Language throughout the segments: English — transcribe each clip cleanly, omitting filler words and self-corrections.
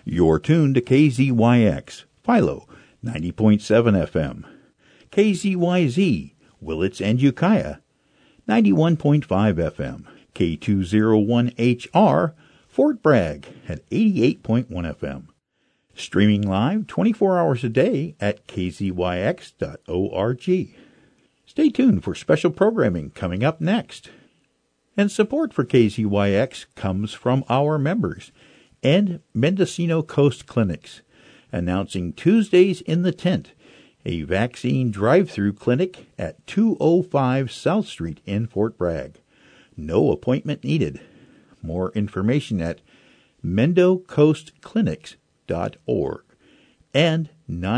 You're tuned to KZYX, Philo, 90.7 FM. KZYZ, Willits and Ukiah, 91.5 FM. K201HR, Fort Bragg, at 88.1 FM. Streaming live 24 hours a day at kzyx.org. Stay tuned for special programming coming up next. And support for KZYX comes from our members and Mendocino Coast Clinics, announcing Tuesdays in the Tent, a vaccine drive-through clinic at 205 South Street in Fort Bragg. No appointment needed. More information at mendocoastclinics.org and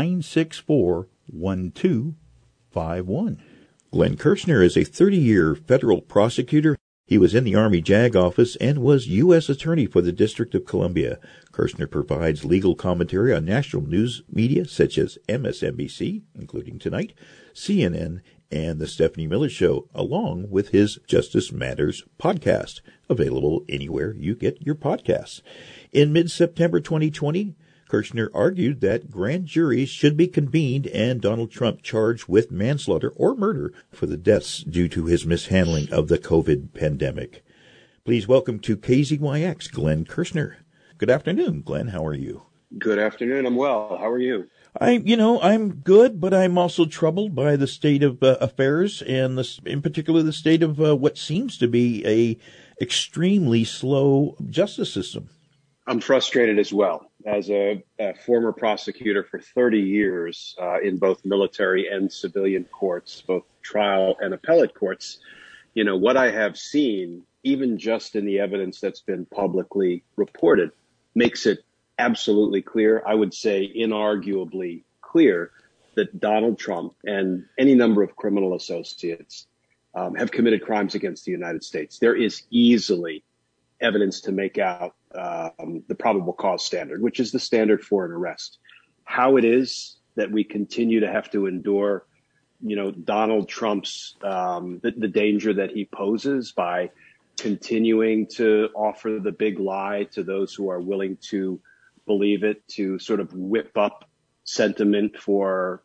964-1251. Glenn Kirshner is a 30-year federal prosecutor. He was in the Army JAG office and was U.S. Attorney for the District of Columbia. Kirshner provides legal commentary on national news media such as MSNBC, including tonight, CNN, and The Stephanie Miller Show, along with his Justice Matters podcast, available anywhere you get your podcasts. In mid-September 2020, Kirshner argued that grand juries should be convened and Donald Trump charged with manslaughter or murder for the deaths due to his mishandling of the COVID pandemic. Please welcome to KZYX, Glenn Kirshner. Good afternoon, Glenn. How are you? Good afternoon. I'm well. How are you? I'm good, but I'm also troubled by the state of affairs and in particular the state of what seems to be a extremely slow justice system. I'm frustrated as well. As a former prosecutor for 30 years in both military and civilian courts, both trial and appellate courts, what I have seen, even just in the evidence that's been publicly reported, makes it absolutely clear, I would say inarguably clear, that Donald Trump and any number of criminal associates have committed crimes against the United States. There is easily evidence to make out the probable cause standard, which is the standard for an arrest. How it is that we continue to have to endure, Donald Trump's, the danger that he poses by continuing to offer the big lie to those who are willing to believe it, to sort of whip up sentiment for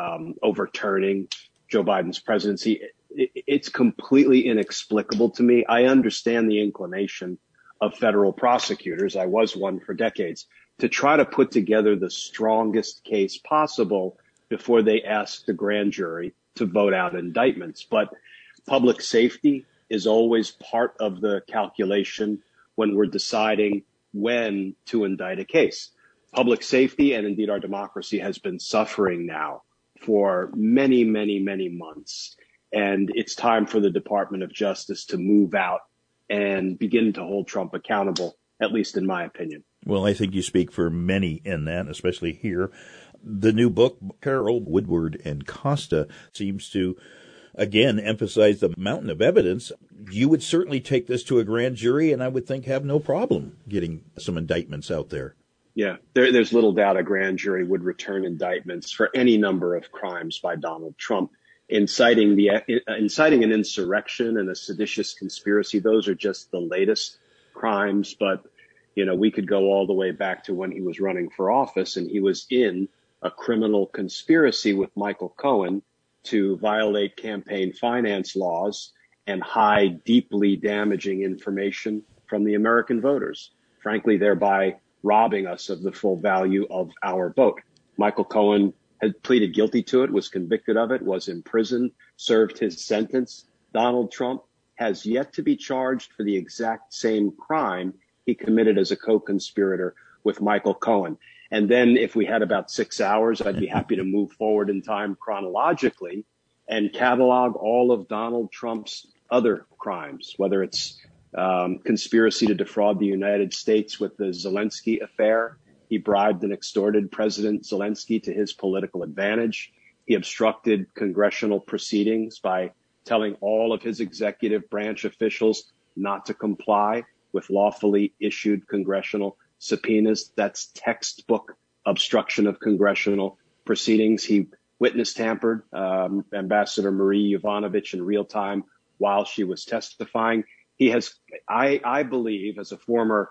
overturning Joe Biden's presidency. It's completely inexplicable to me. I understand the inclination of federal prosecutors, I was one for decades, to try to put together the strongest case possible before they ask the grand jury to vote out indictments. But public safety is always part of the calculation when we're deciding when to indict a case. Public safety, and indeed our democracy, has been suffering now for many, many, many months. And it's time for the Department of Justice to move out and begin to hold Trump accountable, at least in my opinion. Well, I think you speak for many in that, especially here. The new book, Carol, Woodward, and Costa, seems to, again, emphasize the mountain of evidence. You would certainly take this to a grand jury, and I would think have no problem getting some indictments out there. Yeah, there's little doubt a grand jury would return indictments for any number of crimes by Donald Trump. Inciting an insurrection and a seditious conspiracy, those are just the latest crimes. But, we could go all the way back to when he was running for office and he was in a criminal conspiracy with Michael Cohen to violate campaign finance laws and hide deeply damaging information from the American voters, frankly, thereby robbing us of the full value of our vote. Michael Cohen had pleaded guilty to it, was convicted of it, was imprisoned, served his sentence. Donald Trump has yet to be charged for the exact same crime he committed as a co-conspirator with Michael Cohen. And then if we had about 6 hours, I'd be happy to move forward in time chronologically and catalog all of Donald Trump's other crimes, whether it's conspiracy to defraud the United States with the Zelensky affair. He bribed and extorted President Zelensky to his political advantage. He obstructed congressional proceedings by telling all of his executive branch officials not to comply with lawfully issued congressional subpoenas. That's textbook obstruction of congressional proceedings. He witness tampered Ambassador Marie Yovanovitch in real time while she was testifying. He has, I believe, as a former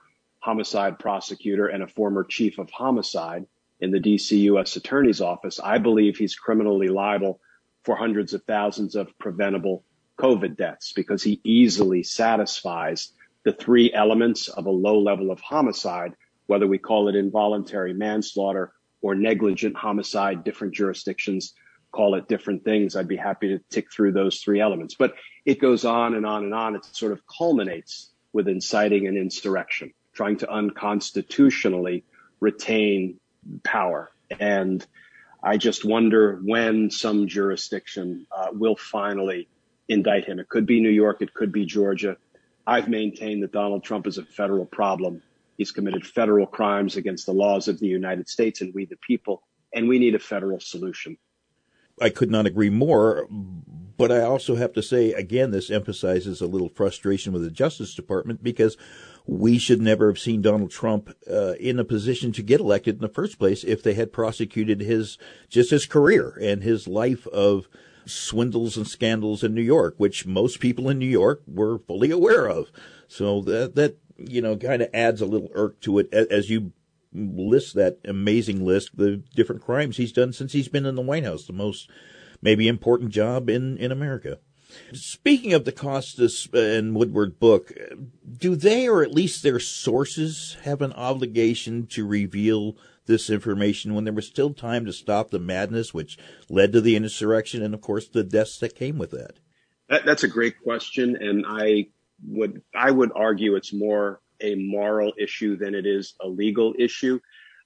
homicide prosecutor and a former chief of homicide in the D.C. U.S. Attorney's Office. I believe he's criminally liable for hundreds of thousands of preventable COVID deaths because he easily satisfies the three elements of a low level of homicide, whether we call it involuntary manslaughter or negligent homicide. Different jurisdictions call it different things. I'd be happy to tick through those three elements. But it goes on and on and on. It sort of culminates with inciting an insurrection, trying to unconstitutionally retain power. And I just wonder when some jurisdiction will finally indict him. It could be New York. It could be Georgia. I've maintained that Donald Trump is a federal problem. He's committed federal crimes against the laws of the United States and we the people, and we need a federal solution. I could not agree more, but I also have to say, again, this emphasizes a little frustration with the Justice Department because we should never have seen Donald Trump in a position to get elected in the first place if they had prosecuted his career and his life of swindles and scandals in New York, which most people in New York were fully aware of. So that kind of adds a little irk to it as you list that amazing list, the different crimes he's done since he's been in the White House, the most maybe important job in America. Speaking of the Costas and Woodward book, do they, or at least their sources, have an obligation to reveal this information when there was still time to stop the madness which led to the insurrection and, of course, the deaths that came with that? That's a great question, and I would argue it's more a moral issue than it is a legal issue.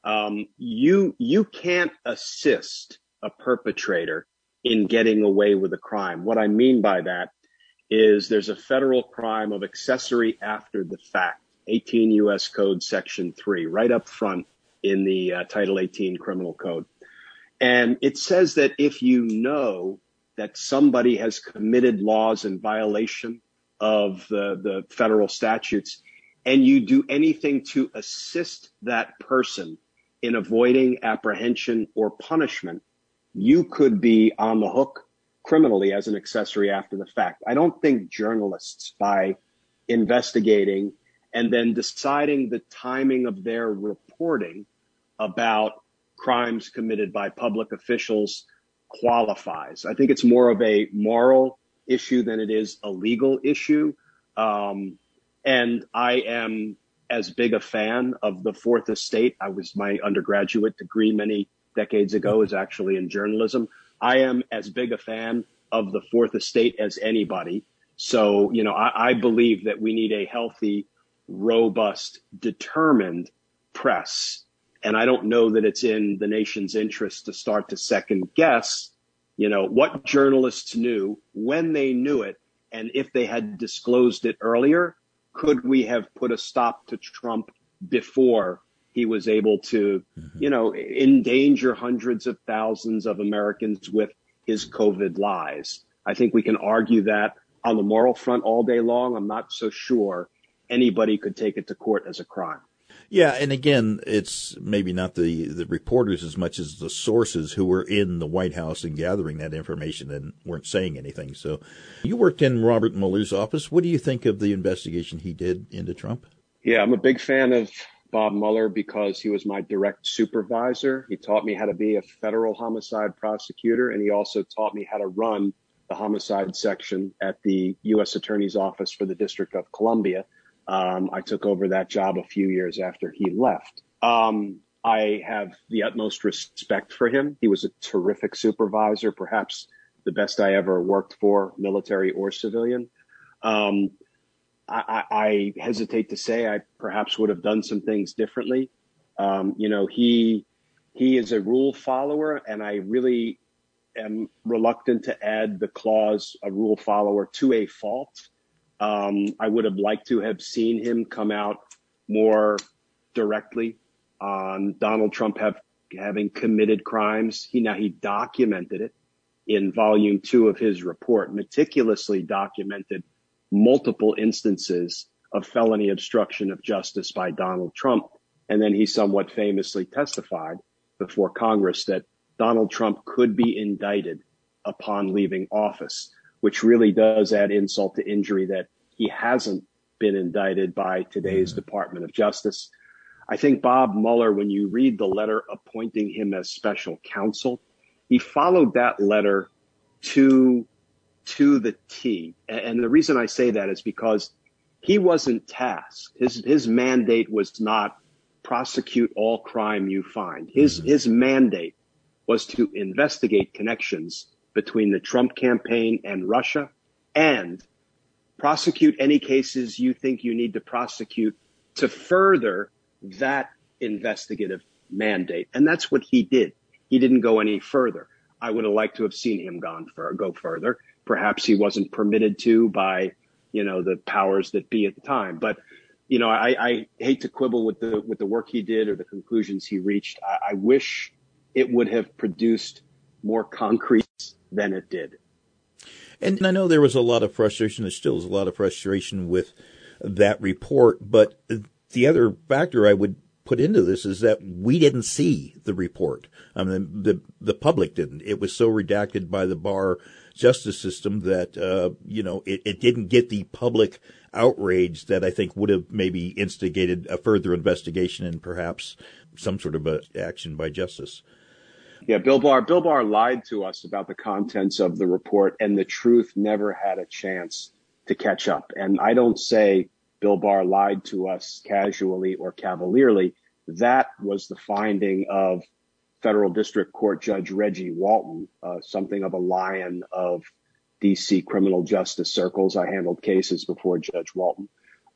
You can't assist a perpetrator in getting away with a crime. What I mean by that is there's a federal crime of accessory after the fact, 18 U.S. Code Section 3, right up front in the Title 18 Criminal Code. And it says that if you know that somebody has committed laws in violation of the federal statutes, and you do anything to assist that person in avoiding apprehension or punishment, you could be on the hook criminally as an accessory after the fact. I don't think journalists, by investigating and then deciding the timing of their reporting about crimes committed by public officials, qualifies. I think it's more of a moral issue than it is a legal issue. And I am as big a fan of the Fourth Estate. My undergraduate degree many decades ago is actually in journalism. I am as big a fan of the Fourth Estate as anybody. So, I believe that we need a healthy, robust, determined press. And I don't know that it's in the nation's interest to start to second guess, what journalists knew, when they knew it, and if they had disclosed it earlier. Could we have put a stop to Trump before he was able to, endanger hundreds of thousands of Americans with his COVID lies? I think we can argue that on the moral front all day long. I'm not so sure anybody could take it to court as a crime. Yeah, and again, it's maybe not the reporters as much as the sources who were in the White House and gathering that information and weren't saying anything. So you worked in Robert Mueller's office. What do you think of the investigation he did into Trump? Yeah, I'm a big fan of Bob Mueller because he was my direct supervisor. He taught me how to be a federal homicide prosecutor, and he also taught me how to run the homicide section at the U.S. Attorney's Office for the District of Columbia. I took over that job a few years after he left. I have the utmost respect for him. He was a terrific supervisor, perhaps the best I ever worked for, military or civilian. I hesitate to say I perhaps would have done some things differently. He is a rule follower, and I really am reluctant to add the clause, a rule follower, to a fault. I would have liked to have seen him come out more directly on Donald Trump having committed crimes. He documented it in volume 2 of his report, meticulously documented multiple instances of felony obstruction of justice by Donald Trump. And then he somewhat famously testified before Congress that Donald Trump could be indicted upon leaving office, which really does add insult to injury that he hasn't been indicted by today's Department of Justice. I think Bob Mueller, when you read the letter appointing him as special counsel, he followed that letter to the T. And the reason I say that is because he wasn't tasked. His mandate was not prosecute all crime you find. His mandate was to investigate connections between the Trump campaign and Russia and prosecute any cases you think you need to prosecute to further that investigative mandate. And that's what he did. He didn't go any further. I would have liked to have seen him go further. Perhaps he wasn't permitted to by, the powers that be at the time. But, I hate to quibble with the work he did or the conclusions he reached. I wish it would have produced more concrete than it did. And I know there was a lot of frustration. There still is a lot of frustration with that report. But the other factor I would put into this is that we didn't see the report. I mean, the public didn't. It was so redacted by the Barr justice system that, it didn't get the public outrage that I think would have maybe instigated a further investigation and perhaps some sort of action by justice. Yeah, Bill Barr lied to us about the contents of the report, and the truth never had a chance to catch up. And I don't say Bill Barr lied to us casually or cavalierly. That was the finding of Federal District Court Judge Reggie Walton, something of a lion of D.C. criminal justice circles. I handled cases before Judge Walton.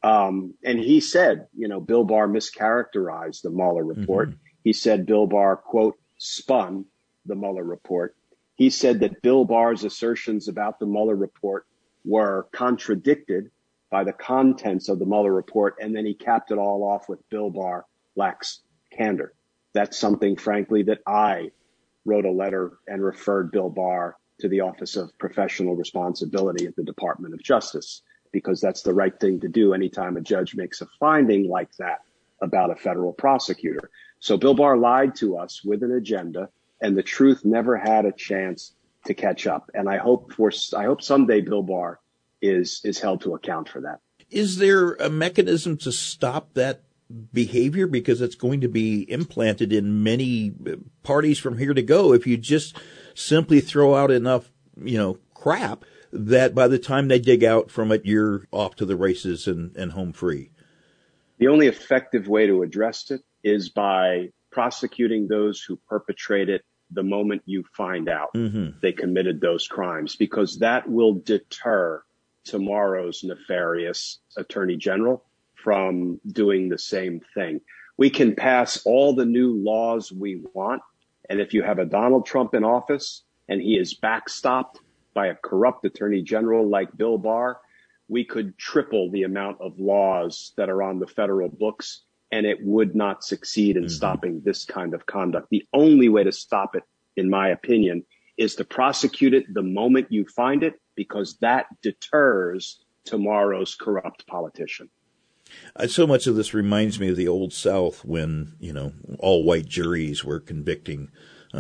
And he said, Bill Barr mischaracterized the Mueller report. Mm-hmm. He said Bill Barr, quote, spun the Mueller report. He said that Bill Barr's assertions about the Mueller report were contradicted by the contents of the Mueller report. And then he capped it all off with Bill Barr lacks candor. That's something, frankly, that I wrote a letter and referred Bill Barr to the Office of Professional Responsibility at the Department of Justice, because that's the right thing to do anytime a judge makes a finding like that about a federal prosecutor. So Bill Barr lied to us with an agenda, and the truth never had a chance to catch up. And I hope someday Bill Barr is held to account for that. Is there a mechanism to stop that behavior? Because it's going to be implanted in many parties from here to go if you just simply throw out enough, crap that by the time they dig out from it, you're off to the races and home free. The only effective way to address it is by prosecuting those who perpetrate it the moment you find out they committed those crimes, because that will deter tomorrow's nefarious attorney general from doing the same thing. We can pass all the new laws we want, and if you have a Donald Trump in office and he is backstopped by a corrupt attorney general like Bill Barr, we could triple the amount of laws that are on the federal books, and it would not succeed in stopping this kind of conduct. The only way to stop it, in my opinion, is to prosecute it the moment you find it, because that deters tomorrow's corrupt politician. So much of this reminds me of the old South when, all white juries were convicting,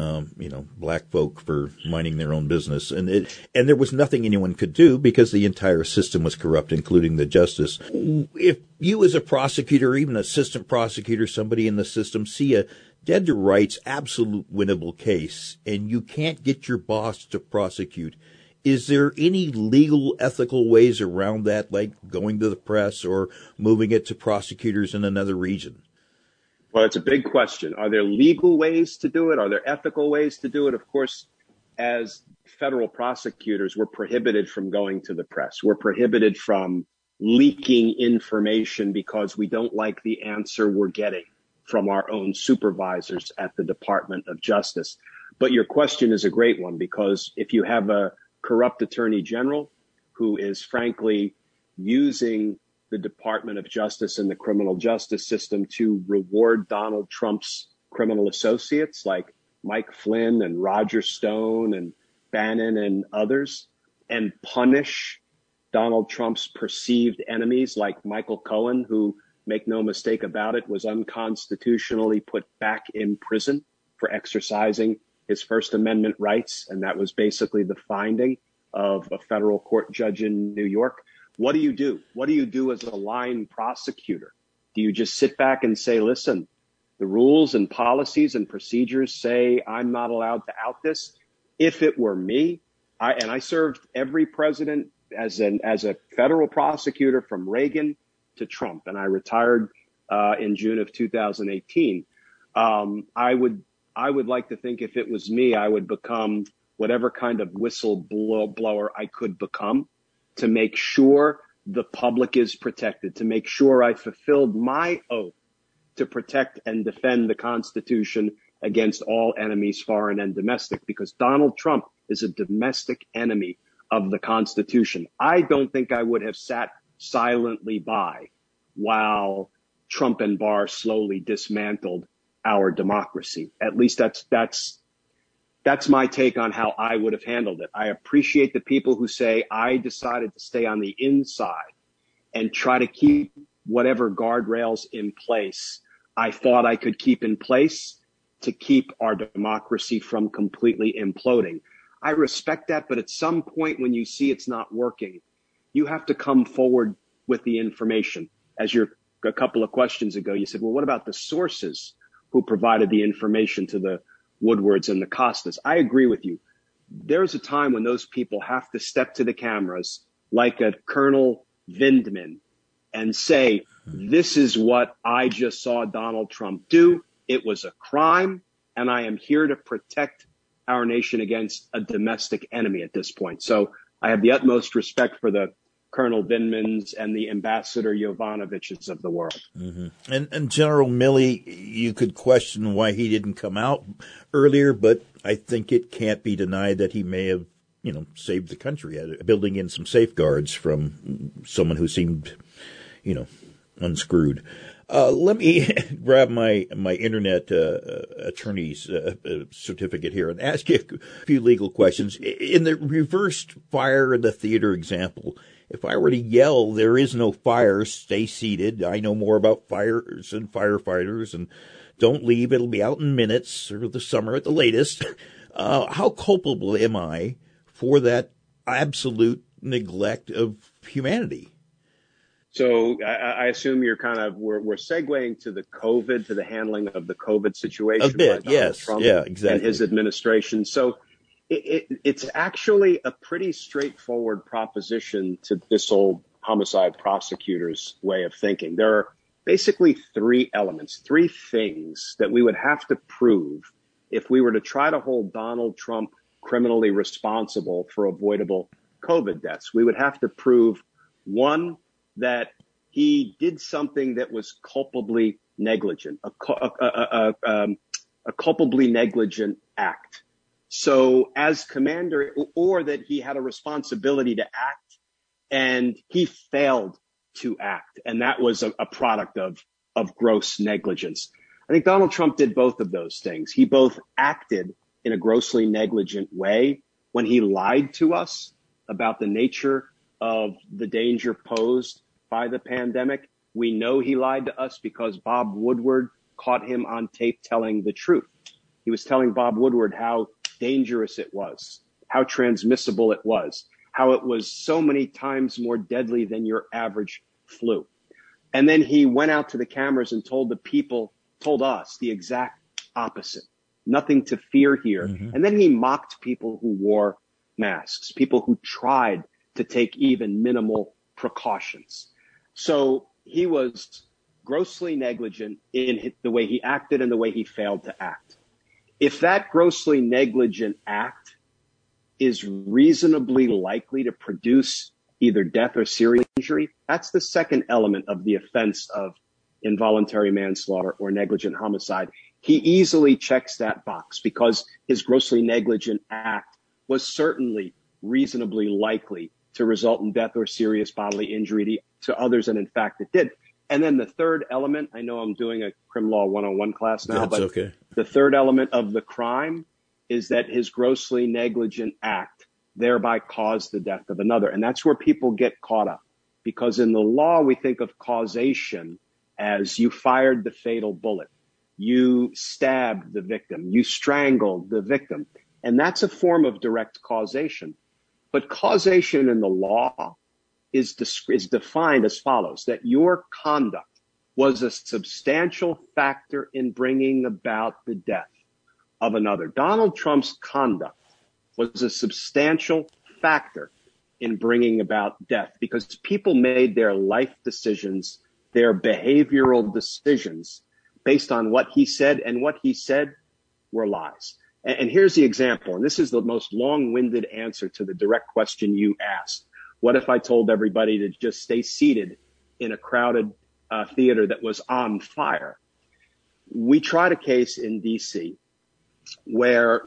black folk for minding their own business. And there was nothing anyone could do because the entire system was corrupt, including the justice. If you as a prosecutor, or even assistant prosecutor, somebody in the system, see a dead to rights, absolute winnable case, and you can't get your boss to prosecute, is there any legal, ethical ways around that, like going to the press or moving it to prosecutors in another region? Well, it's a big question. Are there legal ways to do it? Are there ethical ways to do it? Of course, as federal prosecutors, we're prohibited from going to the press. We're prohibited from leaking information because we don't like the answer we're getting from our own supervisors at the Department of Justice. But your question is a great one, because if you have a corrupt attorney general who is frankly using the Department of Justice and the criminal justice system to reward Donald Trump's criminal associates like Mike Flynn and Roger Stone and Bannon and others, and punish Donald Trump's perceived enemies like Michael Cohen, who, make no mistake about it, was unconstitutionally put back in prison for exercising his First Amendment rights. And that was basically the finding of a federal court judge in New York. what do you do? What do you do as a line prosecutor? Do you just sit back and say, listen, the rules and policies and procedures say I'm not allowed to out this? If it were me, I served every president as a federal prosecutor from Reagan to Trump, and I retired in June of 2018. I would like to think if it was me, I would become whatever kind of whistleblower I could become to make sure the public is protected, to make sure I fulfilled my oath to protect and defend the Constitution against all enemies, foreign and domestic, because Donald Trump is a domestic enemy of the Constitution. I don't think I would have sat silently by while Trump and Barr slowly dismantled our democracy. At least that's my take on how I would have handled it. I appreciate the people who say I decided to stay on the inside and try to keep whatever guardrails in place I thought I could keep in place to keep our democracy from completely imploding. I respect that, but at some point when you see it's not working, you have to come forward with the information. As a couple of questions ago, you said, well, what about the sources who provided the information to the Woodwards and the Costas? I agree with you. There's a time when those people have to step to the cameras like a Colonel Vindman and say, this is what I just saw Donald Trump do. It was a crime, and I am here to protect our nation against a domestic enemy at this point. So I have the utmost respect for the Colonel Vindmans and the Ambassador Yovanovitches of the world. Mm-hmm. And General Milley, you could question why he didn't come out earlier, but I think it can't be denied that he may have, saved the country, building in some safeguards from someone who seemed, unscrewed. Let me grab my internet attorney's certificate here and ask you a few legal questions. In the reversed fire in the theater example, if I were to yell, there is no fire, stay seated, I know more about fires and firefighters, and don't leave, it'll be out in minutes, or the summer at the latest, how culpable am I for that absolute neglect of humanity? So I assume you're we're segueing to the handling of the COVID situation. A bit, yes. Trump yeah, exactly. And his administration. So it's actually a pretty straightforward proposition to this old homicide prosecutor's way of thinking. There are basically three things that we would have to prove if we were to try to hold Donald Trump criminally responsible for avoidable COVID deaths. We would have to prove, one, that he did something that was culpably negligent, a culpably negligent act. So as commander, or that he had a responsibility to act and he failed to act. And that was a product of gross negligence. I think Donald Trump did both of those things. He both acted in a grossly negligent way when he lied to us about the nature of the danger posed by the pandemic. We know he lied to us because Bob Woodward caught him on tape telling the truth. He was telling Bob Woodward how dangerous it was, how transmissible it was, how it was so many times more deadly than your average flu. And then he went out to the cameras and told us the exact opposite. Nothing to fear here. Mm-hmm. And then he mocked people who wore masks, people who tried to take even minimal precautions. So he was grossly negligent in the way he acted and the way he failed to act. If that grossly negligent act is reasonably likely to produce either death or serious injury, that's the second element of the offense of involuntary manslaughter or negligent homicide. He easily checks that box because his grossly negligent act was certainly reasonably likely to result in death or serious bodily injury to others, and in fact it did. And then the third element, I know I'm doing a Crim Law 101 class now, but okay. The third element of the crime is that his grossly negligent act thereby caused the death of another. And that's where people get caught up, because in the law we think of causation as you fired the fatal bullet, you stabbed the victim, you strangled the victim, and that's a form of direct causation. But causation in the law is defined as follows, that your conduct was a substantial factor in bringing about the death of another. Donald Trump's conduct was a substantial factor in bringing about death because people made their life decisions, their behavioral decisions based on what he said, and what he said were lies. And here's the example, and this is the most long-winded answer to the direct question you asked. What if I told everybody to just stay seated in a crowded theater that was on fire? We tried a case in D.C. where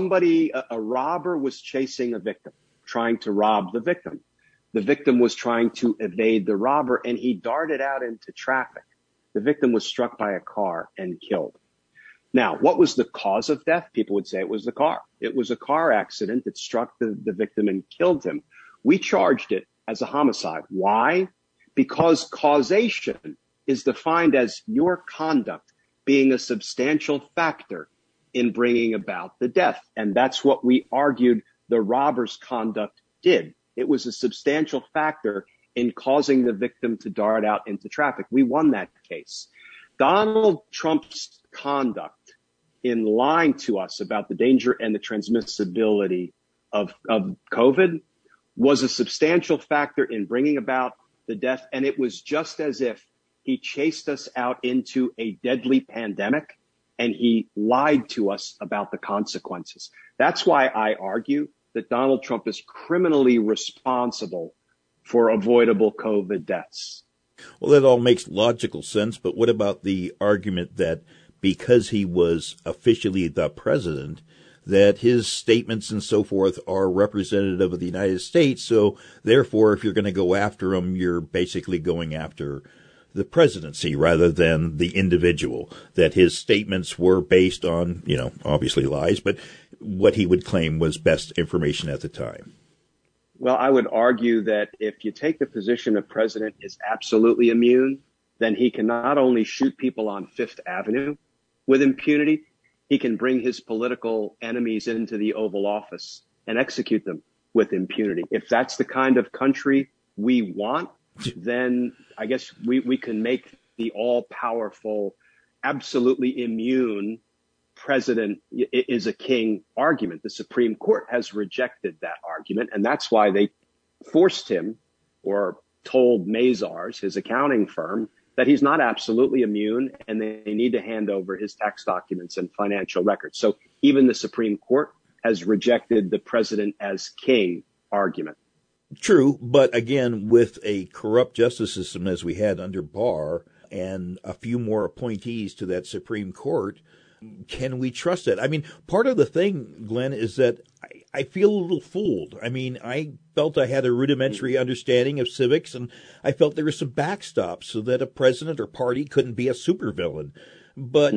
a robber was chasing a victim, trying to rob the victim. The victim was trying to evade the robber, and he darted out into traffic. The victim was struck by a car and killed. Now, what was the cause of death? People would say it was the car. It was a car accident that struck the victim and killed him. We charged it as a homicide. Why? Because causation is defined as your conduct being a substantial factor in bringing about the death. And that's what we argued the robber's conduct did. It was a substantial factor in causing the victim to dart out into traffic. We won that case. Donald Trump's conduct in lying to us about the danger and the transmissibility of COVID was a substantial factor in bringing about the death. And it was just as if he chased us out into a deadly pandemic and he lied to us about the consequences. That's why I argue that Donald Trump is criminally responsible for avoidable COVID deaths. Well, that all makes logical sense, but what about the argument that because he was officially the president, that his statements and so forth are representative of the United States, so therefore if you're going to go after him, you're basically going after the presidency rather than the individual, that his statements were based on, obviously lies, but what he would claim was best information at the time. Well, I would argue that if you take the position of president is absolutely immune, then he can not only shoot people on Fifth Avenue with impunity, he can bring his political enemies into the Oval Office and execute them with impunity. If that's the kind of country we want, then I guess we can make the all-powerful, absolutely immune president is a king argument. The Supreme Court has rejected that argument, and that's why they forced him or told Mazars, his accounting firm, that he's not absolutely immune and they need to hand over his tax documents and financial records. So even the Supreme Court has rejected the president as king argument. True, but again, with a corrupt justice system as we had under Barr and a few more appointees to that Supreme Court, can we trust it? I mean, part of the thing, Glenn, is that I feel a little fooled. I mean, I felt I had a rudimentary understanding of civics, and I felt there was some backstops so that a president or party couldn't be a supervillain. But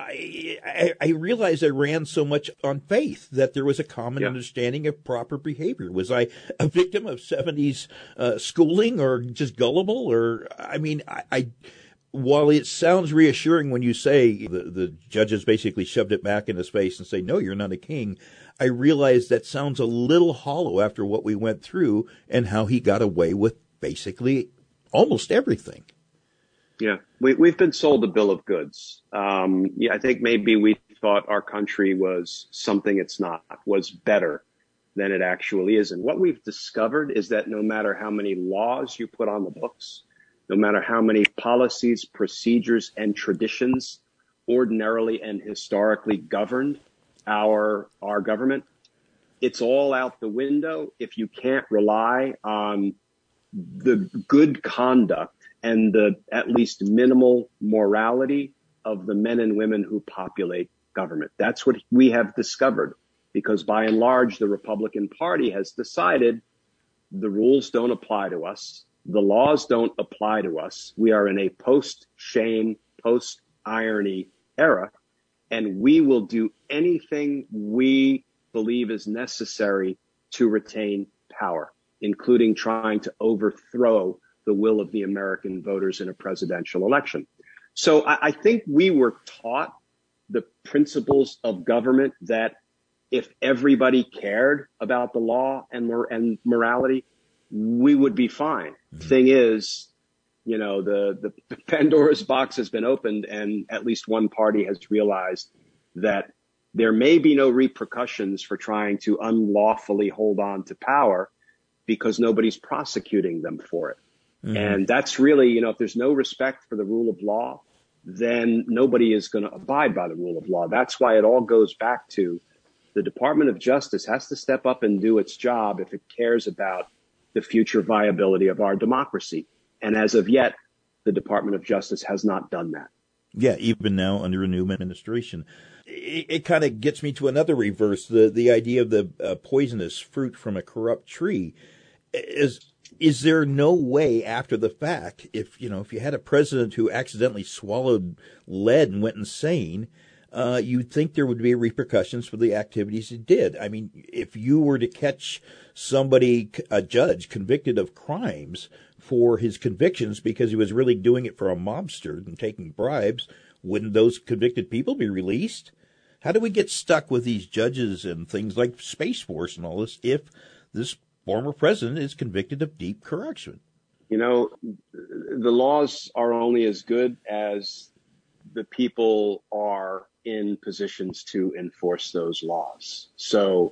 I realized I ran so much on faith that there was a common understanding of proper behavior. Was I a victim of 70s schooling or just gullible? Or, I mean, while it sounds reassuring when you say the judges basically shoved it back in his face and say, no, you're not a king, I realize that sounds a little hollow after what we went through and how he got away with basically almost everything. Yeah, we've been sold a bill of goods. I think maybe we thought our country was something it's not, was better than it actually is. And what we've discovered is that no matter how many laws you put on the books, no matter how many policies, procedures, and traditions ordinarily and historically governed our government, it's all out the window if you can't rely on the good conduct and the at least minimal morality of the men and women who populate government. That's what we have discovered, because by and large, the Republican Party has decided the rules don't apply to us. The laws don't apply to us. We are in a post-shame, post-irony era, and we will do anything we believe is necessary to retain power, including trying to overthrow the will of the American voters in a presidential election. So I think we were taught the principles of government that if everybody cared about the law and morality, we would be fine. Thing is, the Pandora's box has been opened, and at least one party has realized that there may be no repercussions for trying to unlawfully hold on to power because nobody's prosecuting them for it. Mm-hmm. And that's really, if there's no respect for the rule of law, then nobody is going to abide by the rule of law. That's why it all goes back to the Department of Justice has to step up and do its job if it cares about the future viability of our democracy. And as of yet, the Department of Justice has not done that. Yeah, even now under a new administration. It kind of gets me to another reverse, the idea of the poisonous fruit from a corrupt tree. Is there no way after the fact, if you had a president who accidentally swallowed lead and went insane, you'd think there would be repercussions for the activities he did. I mean, if you were to catch somebody, a judge, convicted of crimes for his convictions because he was really doing it for a mobster and taking bribes, wouldn't those convicted people be released? How do we get stuck with these judges and things like Space Force and all this if this former president is convicted of deep corruption? The laws are only as good as the people are in positions to enforce those laws. So,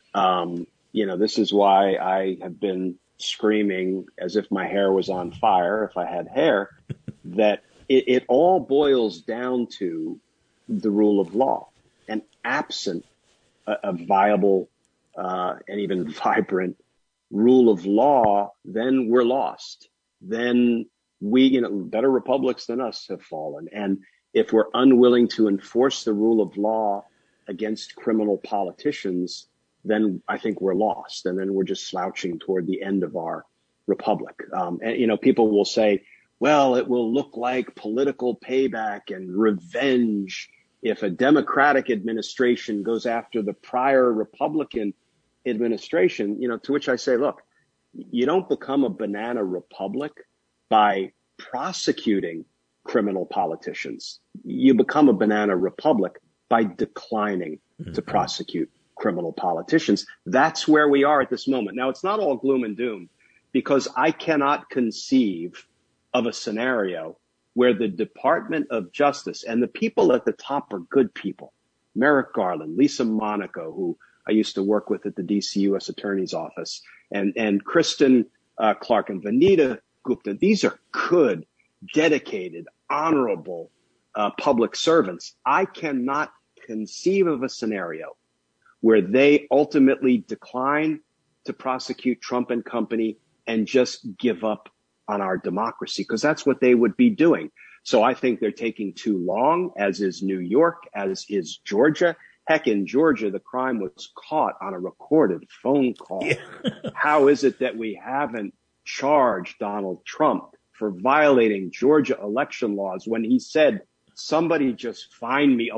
this is why I have been screaming as if my hair was on fire, if I had hair, that it all boils down to the rule of law. And absent a viable and even vibrant rule of law, then we're lost. Then better republics than us have fallen. And if we're unwilling to enforce the rule of law against criminal politicians, then I think we're lost. And then we're just slouching toward the end of our republic. And people will say, well, it will look like political payback and revenge if a Democratic administration goes after the prior Republican administration, to which I say, look, you don't become a banana republic by prosecuting criminal politicians. You become a banana republic by declining to prosecute criminal politicians. That's where we are at this moment. Now, it's not all gloom and doom, because I cannot conceive of a scenario where the Department of Justice and the people at the top are good people. Merrick Garland, Lisa Monaco, who I used to work with at the DC U.S. Attorney's Office, and Kristen Clark and Vanita Gupta. These are good, dedicated, honorable public servants. I cannot conceive of a scenario where they ultimately decline to prosecute Trump and company and just give up on our democracy, because that's what they would be doing. So I think they're taking too long, as is New York, as is Georgia. Heck, in Georgia, the crime was caught on a recorded phone call. Yeah. How is it that we haven't charged Donald Trump for violating Georgia election laws when he said, somebody just find me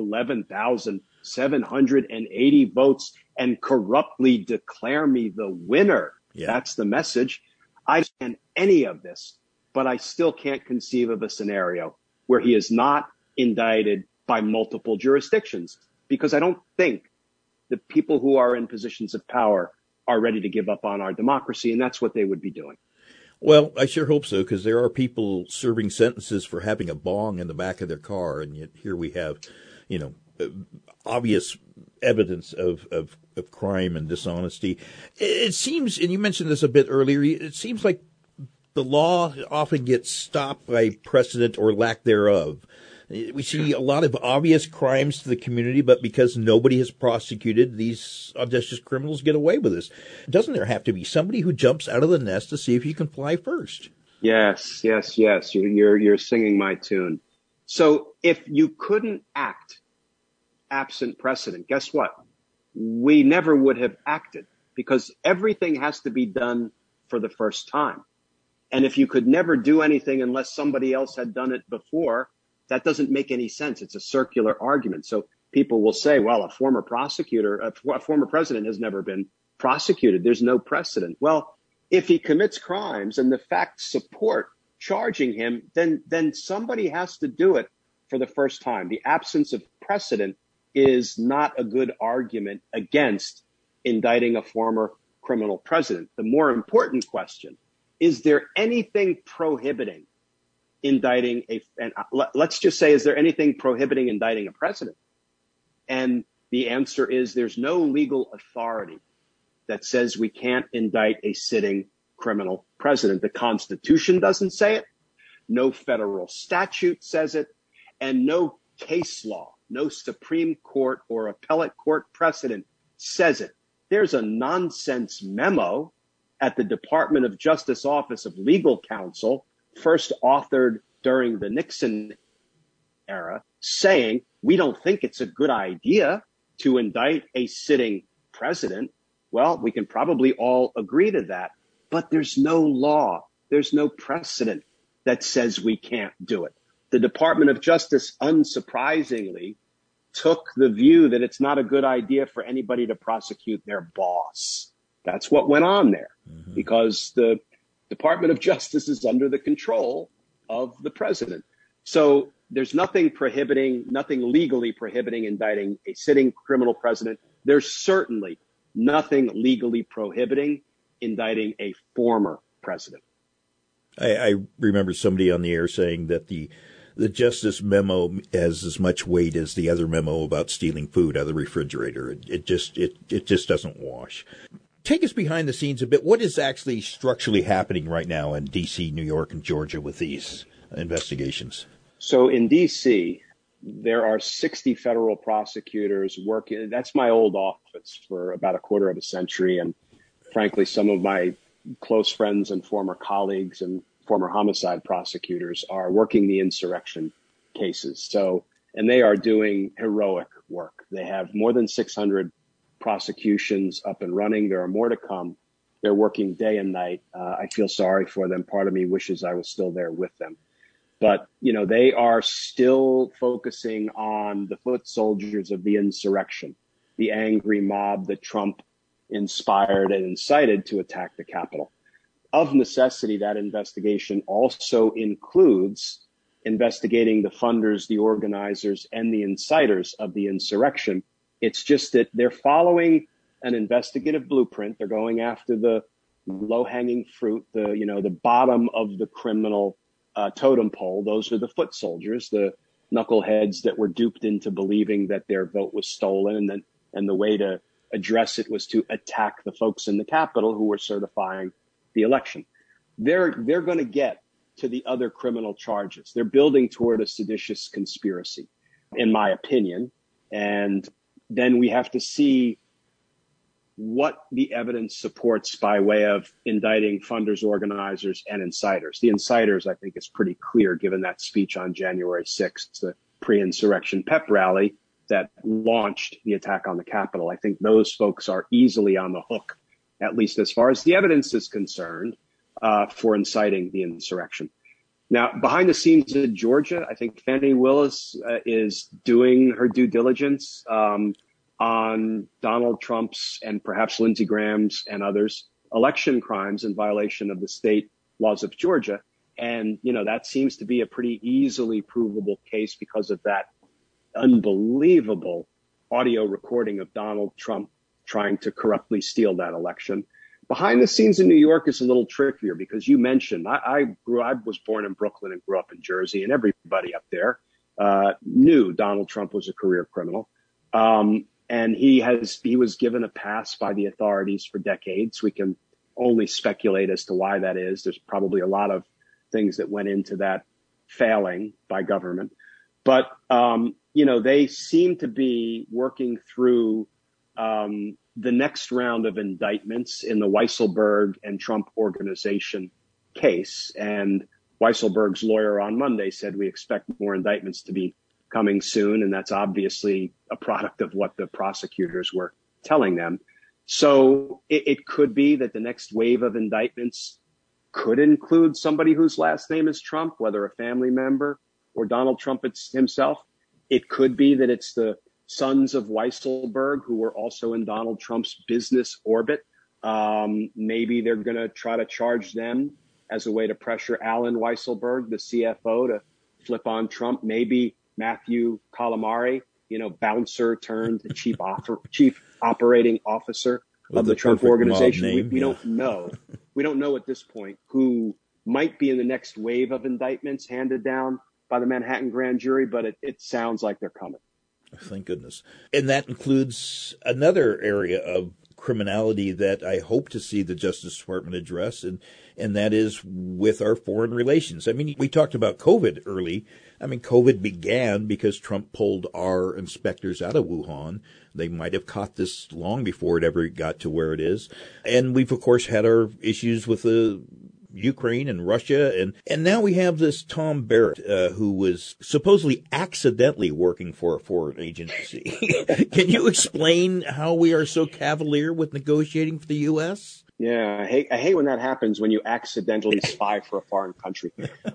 11,780 votes and corruptly declare me the winner? Yeah. That's the message. I don't understand any of this, but I still can't conceive of a scenario where he is not indicted by multiple jurisdictions, because I don't think the people who are in positions of power are ready to give up on our democracy, and that's what they would be doing. Well, I sure hope so, because there are people serving sentences for having a bong in the back of their car, and yet here we have, obvious evidence of crime and dishonesty. It seems, and you mentioned this a bit earlier, it seems like the law often gets stopped by precedent or lack thereof. We see a lot of obvious crimes to the community, but because nobody has prosecuted, these audacious criminals get away with this. Doesn't there have to be somebody who jumps out of the nest to see if you can fly first? Yes. You're singing my tune. So if you couldn't act absent precedent, guess what? We never would have acted, because everything has to be done for the first time. And if you could never do anything unless somebody else had done it before, that doesn't make any sense. It's a circular argument. So people will say, well, a former president has never been prosecuted. There's no precedent. Well, if he commits crimes and the facts support charging him, then somebody has to do it for the first time. The absence of precedent is not a good argument against indicting a former criminal president. The more important question, is there anything prohibiting indicting let's just say, is there anything prohibiting indicting a president? And the answer is there's no legal authority that says we can't indict a sitting criminal president. The Constitution doesn't say it. No federal statute says it. And no case law, no Supreme Court or appellate court precedent says it. There's a nonsense memo at the Department of Justice Office of Legal Counsel, first authored during the Nixon era, saying we don't think it's a good idea to indict a sitting president. Well, we can probably all agree to that, but there's no law, there's no precedent that says we can't do it. The Department of Justice, unsurprisingly, took the view that it's not a good idea for anybody to prosecute their boss. That's what went on there, because the Department of Justice is under the control of the president. So there's nothing legally prohibiting indicting a sitting criminal president. There's certainly nothing legally prohibiting indicting a former president. I remember somebody on the air saying that the justice memo has as much weight as the other memo about stealing food out of the refrigerator. It just doesn't wash. Take us behind the scenes a bit. What is actually structurally happening right now in D.C., New York, and Georgia with these investigations? So in D.C., there are 60 federal prosecutors working. That's my old office for about a quarter of a century. And frankly, some of my close friends and former colleagues and former homicide prosecutors are working the insurrection cases. And they are doing heroic work. They have more than 600 prosecutions up and running. There are more to come. They're working day and night. I feel sorry for them. Part of me wishes I was still there with them. But, they are still focusing on the foot soldiers of the insurrection, the angry mob that Trump inspired and incited to attack the Capitol. Of necessity, that investigation also includes investigating the funders, the organizers, and the inciters of the insurrection. It's just that they're following an investigative blueprint. They're going after the low-hanging fruit, the bottom of the criminal totem pole. Those are the foot soldiers, the knuckleheads that were duped into believing that their vote was stolen, and the way to address it was to attack the folks in the Capitol who were certifying the election. They're going to get to the other criminal charges. They're building toward a seditious conspiracy, in my opinion. And then we have to see what the evidence supports by way of indicting funders, organizers, and inciters. The inciters, I think, is pretty clear given that speech on January 6th, the pre-insurrection pep rally that launched the attack on the Capitol. I think those folks are easily on the hook, at least as far as the evidence is concerned, for inciting the insurrection. Now, behind the scenes in Georgia, I think Fani Willis is doing her due diligence on Donald Trump's and perhaps Lindsey Graham's and others' election crimes in violation of the state laws of Georgia. And, that seems to be a pretty easily provable case because of that unbelievable audio recording of Donald Trump trying to corruptly steal that election. Behind the scenes in New York is a little trickier because you mentioned I was born in Brooklyn and grew up in Jersey, and everybody up there knew Donald Trump was a career criminal. And he was given a pass by the authorities for decades. We can only speculate as to why that is. There's probably a lot of things that went into that failing by government. But, they seem to be working through the next round of indictments in the Weisselberg and Trump Organization case. And Weisselberg's lawyer on Monday said we expect more indictments to be coming soon. And that's obviously a product of what the prosecutors were telling them. So it could be that the next wave of indictments could include somebody whose last name is Trump, whether a family member or Donald Trump himself. It could be that it's the sons of Weisselberg who were also in Donald Trump's business orbit. Maybe they're going to try to charge them as a way to pressure Alan Weisselberg, the CFO, to flip on Trump. Maybe Matthew Calamari, bouncer turned chief operating officer of the Trump Organization. We don't know. We don't know at this point who might be in the next wave of indictments handed down by the Manhattan grand jury, but it sounds like they're coming. Thank goodness. And that includes another area of criminality that I hope to see the Justice Department address, and that is with our foreign relations. I mean, we talked about COVID early. I mean, COVID began because Trump pulled our inspectors out of Wuhan. They might have caught this long before it ever got to where it is. And we've, of course, had our issues with the Ukraine and Russia. And now we have this Tom Barrett, who was supposedly accidentally working for a foreign agency. Can you explain how we are so cavalier with negotiating for the U.S.? Yeah, I hate when that happens, when you accidentally spy for a foreign country.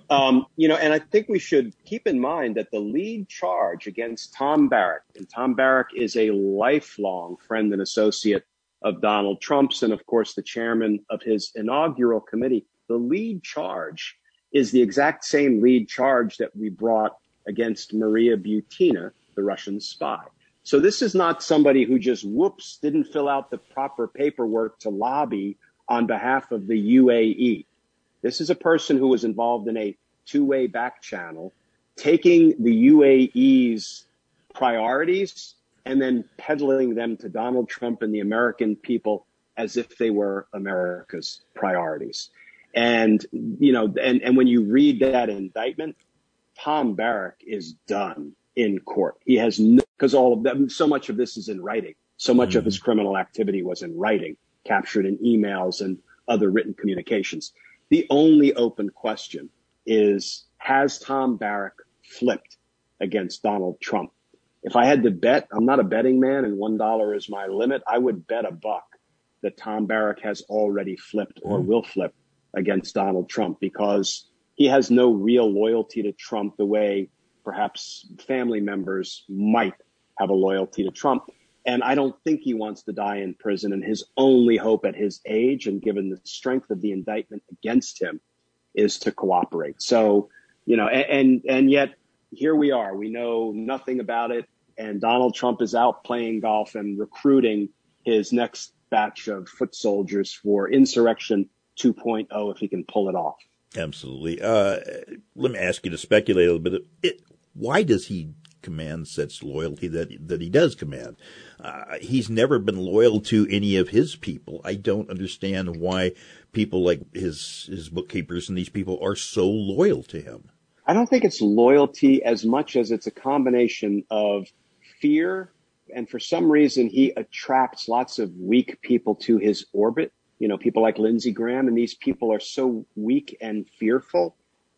And I think we should keep in mind that the lead charge against Tom Barrack, and Tom Barrack is a lifelong friend and associate of Donald Trump's, and of course the chairman of his inaugural committee, the lead charge is the exact same lead charge that we brought against Maria Butina, the Russian spy. So this is not somebody who just, didn't fill out the proper paperwork to lobby on behalf of the UAE. This is a person who was involved in a two-way back channel, taking the UAE's priorities and then peddling them to Donald Trump and the American people as if they were America's priorities. And, and when you read that indictment, Tom Barrack is done in court. He has because all of them, so much of this is in writing. So much of his criminal activity was in writing, captured in emails and other written communications. The only open question is, has Tom Barrack flipped against Donald Trump? If I had to bet, I'm not a betting man and $1 is my limit, I would bet $1 that Tom Barrack has already flipped or will flip against Donald Trump, because he has no real loyalty to Trump the way perhaps family members might have a loyalty to Trump. And I don't think he wants to die in prison. And his only hope at his age, and given the strength of the indictment against him, is to cooperate. So, and yet here we are. We know nothing about it. And Donald Trump is out playing golf and recruiting his next batch of foot soldiers for insurrection 2.0 if he can pull it off. Absolutely. Let me ask you to speculate a little bit. Why does he command such loyalty that he does command? He's never been loyal to any of his people. I don't understand why people like his bookkeepers and these people are so loyal to him. I don't think it's loyalty as much as it's a combination of fear. And for some reason, he attracts lots of weak people to his orbit. People like Lindsey Graham, and these people are so weak and fearful.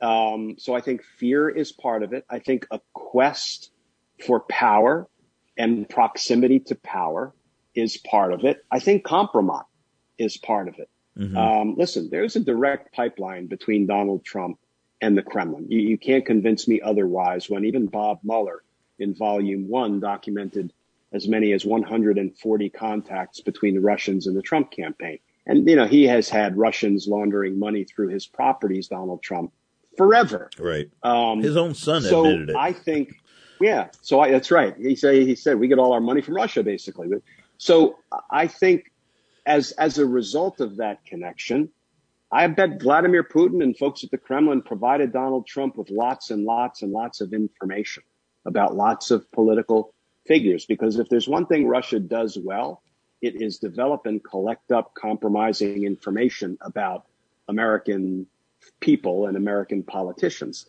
So I think fear is part of it. I think a quest for power and proximity to power is part of it. I think compromise is part of it. Mm-hmm. Listen, there's a direct pipeline between Donald Trump and the Kremlin. You can't convince me otherwise, when even Bob Mueller in Volume 1 documented as many as 140 contacts between the Russians and the Trump campaign. And, he has had Russians laundering money through his properties, Donald Trump, forever. Right. His own son admitted it. I think, that's right. He said we get all our money from Russia, basically. So I think as a result of that connection, I bet Vladimir Putin and folks at the Kremlin provided Donald Trump with lots and lots and lots of information about lots of political figures. Because if there's one thing Russia does well, it is develop and collect up compromising information about American people and American politicians.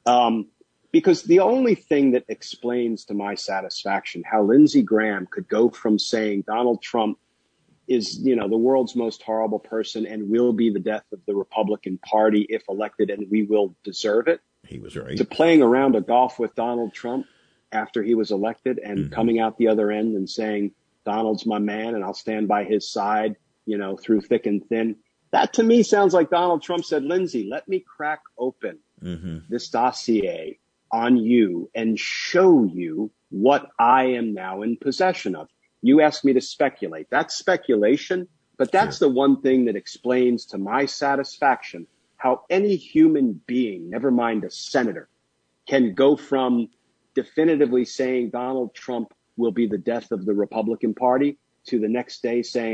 Because the only thing that explains to my satisfaction how Lindsey Graham could go from saying Donald Trump is, the world's most horrible person and will be the death of the Republican Party if elected, and we will deserve it. He was right. To playing around a golf with Donald Trump after he was elected and coming out the other end and saying, Donald's my man and I'll stand by his side, through thick and thin. That to me sounds like Donald Trump said, Lindsey, let me crack open this dossier on you and show you what I am now in possession of. You asked me to speculate. That's speculation, but that's the one thing that explains to my satisfaction how any human being, never mind a senator, can go from definitively saying Donald Trump will be the death of the Republican Party to the next day saying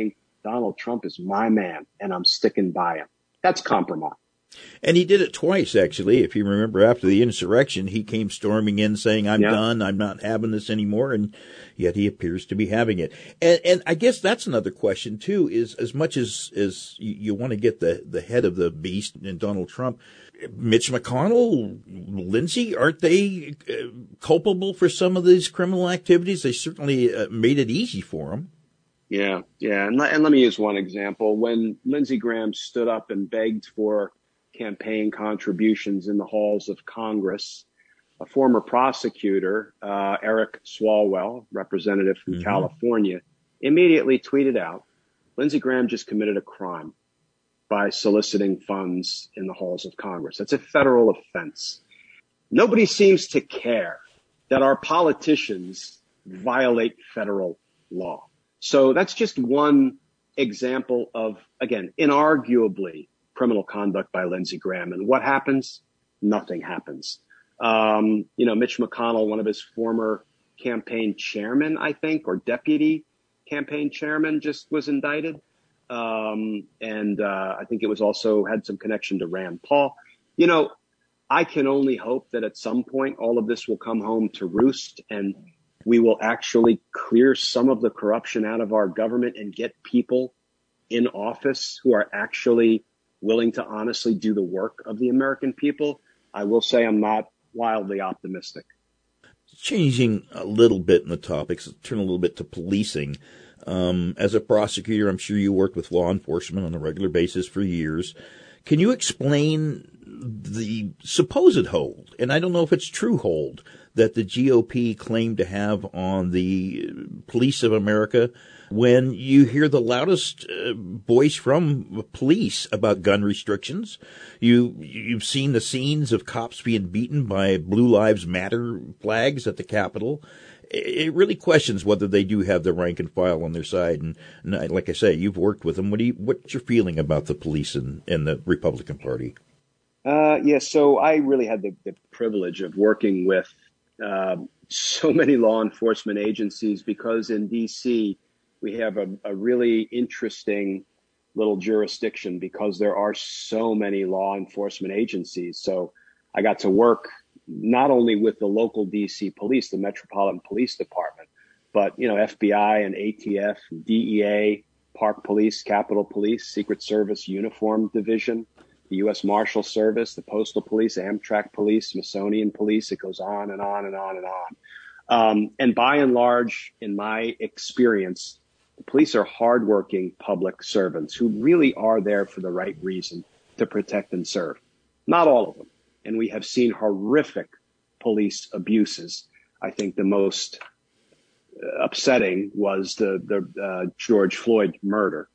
Donald Trump is my man and I'm sticking by him. That's compromise. And he did it twice, actually. If you remember, after the insurrection, he came storming in saying, I'm done. I'm not having this anymore. And yet he appears to be having it. And I guess that's another question, too, is as much as you want to get the head of the beast in Donald Trump, Mitch McConnell, Lindsey, aren't they culpable for some of these criminal activities? They certainly made it easy for them. Yeah. And let me use one example. When Lindsey Graham stood up and begged for campaign contributions in the halls of Congress, a former prosecutor, Eric Swalwell, representative from California, immediately tweeted out, Lindsey Graham just committed a crime by soliciting funds in the halls of Congress. That's a federal offense. Nobody seems to care that our politicians violate federal law. So that's just one example of, again, inarguably criminal conduct by Lindsey Graham. And what happens? Nothing happens. Mitch McConnell, one of his former campaign chairmen, I think, or deputy campaign chairman, just was indicted. I think it was also had some connection to Rand Paul. I can only hope that at some point all of this will come home to roost and we will actually clear some of the corruption out of our government and get people in office who are actually willing to honestly do the work of the American people. I will say I'm not wildly optimistic. Changing a little bit in the topics, turn a little bit to policing. As a prosecutor, I'm sure you worked with law enforcement on a regular basis for years. Can you explain the supposed hold, and I don't know if it's true hold, that the GOP claimed to have on the police of America when you hear the loudest voice from police about gun restrictions? You've seen the scenes of cops being beaten by Blue Lives Matter flags at the Capitol. It really questions whether they do have the rank and file on their side. And like I say, you've worked with them. What's your feeling about the police and the Republican Party? So I really had the privilege of working with so many law enforcement agencies because in D.C. we have a really interesting little jurisdiction because there are so many law enforcement agencies. So I got to work not only with the local D.C. police, the Metropolitan Police Department, but, FBI and ATF, DEA, Park Police, Capitol Police, Secret Service Uniform Division, the U.S. Marshal Service, the Postal Police, Amtrak Police, Smithsonian Police. It goes on and on and on and on. And by and large, in my experience, the police are hardworking public servants who really are there for the right reason, to protect and serve. Not all of them. And we have seen horrific police abuses. I think the most upsetting was the George Floyd murder.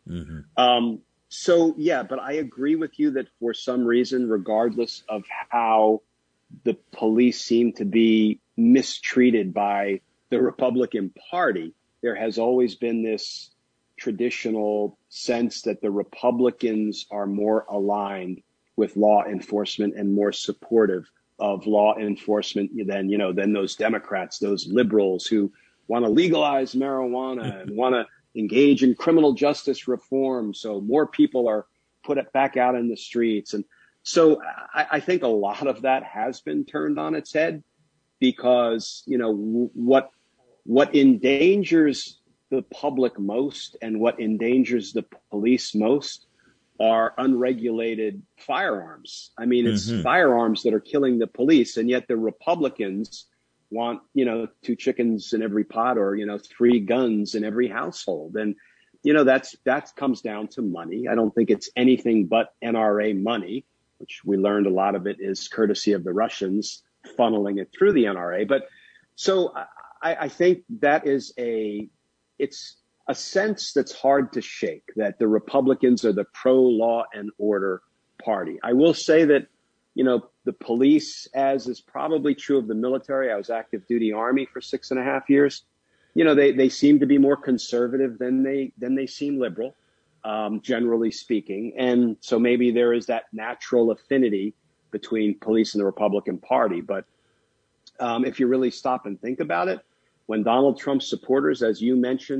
But I agree with you that for some reason, regardless of how the police seem to be mistreated by the Republican Party, there has always been this traditional sense that the Republicans are more aligned with law enforcement and more supportive of law enforcement than those Democrats, those liberals who want to legalize marijuana and want to engage in criminal justice reform. So more people are put back out in the streets. And so I think a lot of that has been turned on its head because, what endangers the public most and what endangers the police most are unregulated firearms. I mean, it's firearms that are killing the police, and yet the Republicans want, 2 chickens in every pot or, 3 guns in every household. And, that comes down to money. I don't think it's anything but NRA money, which we learned a lot of it is courtesy of the Russians funneling it through the NRA. But so I think that is it's a sense that's hard to shake, that the Republicans are the pro-law and order party. I will say that, the police, as is probably true of the military, I was active duty Army for 6.5 years. They seem to be more conservative than they seem liberal, generally speaking. And so maybe there is that natural affinity between police and the Republican Party. But if you really stop and think about it, when Donald Trump's supporters, as you mentioned,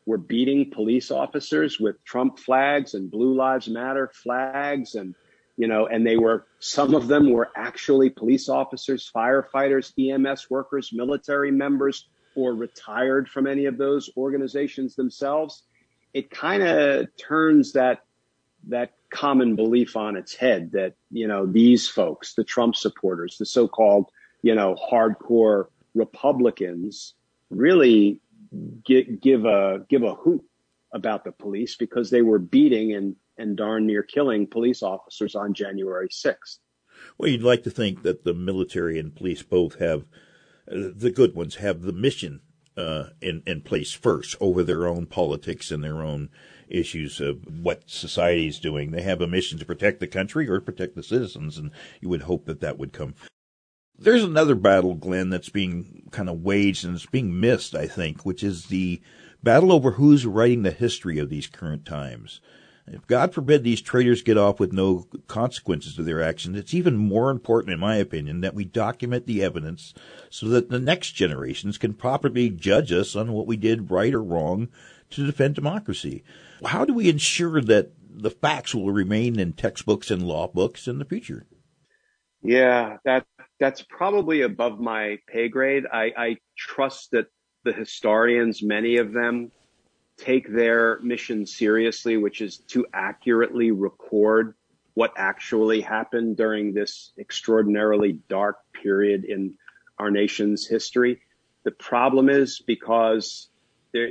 were beating police officers with Trump flags and Blue Lives Matter flags. And, and some of them were actually police officers, firefighters, EMS workers, military members, or retired from any of those organizations themselves. It kind of turns that common belief on its head that, these folks, the Trump supporters, the so-called, hardcore Republicans, really give a hoot about the police because they were beating and darn near killing police officers on January 6th. Well, you'd like to think that the military and police both have, the good ones have the mission in place first over their own politics and their own issues of what society is doing. They have a mission to protect the country or protect the citizens, and you would hope that would come. There's another battle, Glenn, that's being kind of waged and it's being missed, I think, which is the battle over who's writing the history of these current times. If, God forbid, these traitors get off with no consequences to their actions, it's even more important, in my opinion, that we document the evidence so that the next generations can properly judge us on what we did right or wrong to defend democracy. How do we ensure that the facts will remain in textbooks and law books in the future? Yeah, that's probably above my pay grade. I trust that the historians, many of them, take their mission seriously, which is to accurately record what actually happened during this extraordinarily dark period in our nation's history. The problem is because there,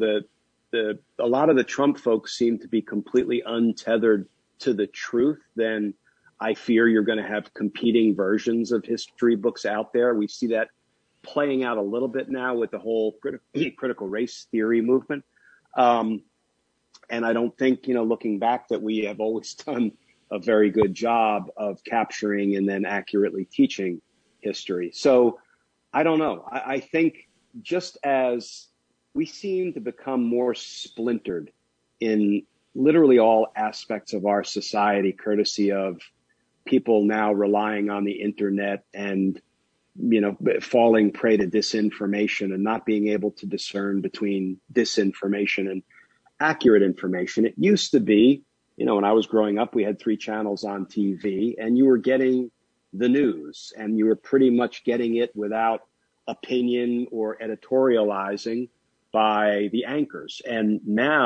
a lot of the Trump folks seem to be completely untethered to the truth. Then I fear you're going to have competing versions of history books out there. We see that playing out a little bit now with the whole critical race theory movement. And I don't think, looking back, that we have always done a very good job of capturing and then accurately teaching history. So I don't know. I think just as we seem to become more splintered in literally all aspects of our society, courtesy of people now relying on the internet and, falling prey to disinformation and not being able to discern between disinformation and accurate information. It used to be, when I was growing up, we had 3 channels on TV and you were getting the news and you were pretty much getting it without opinion or editorializing by the anchors. And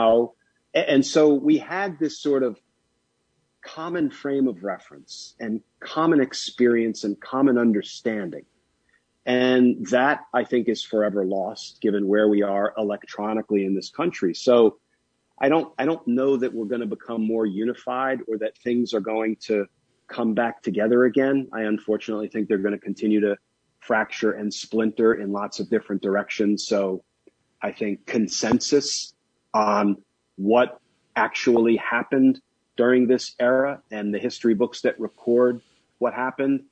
so we had this sort of common frame of reference and common experience and common understanding. And that, I think, is forever lost given where we are electronically in this country. So I don't know that we're going to become more unified or that things are going to come back together again. I unfortunately think they're going to continue to fracture and splinter in lots of different directions. So I think consensus on what actually happened during this era and the history books that record what happened,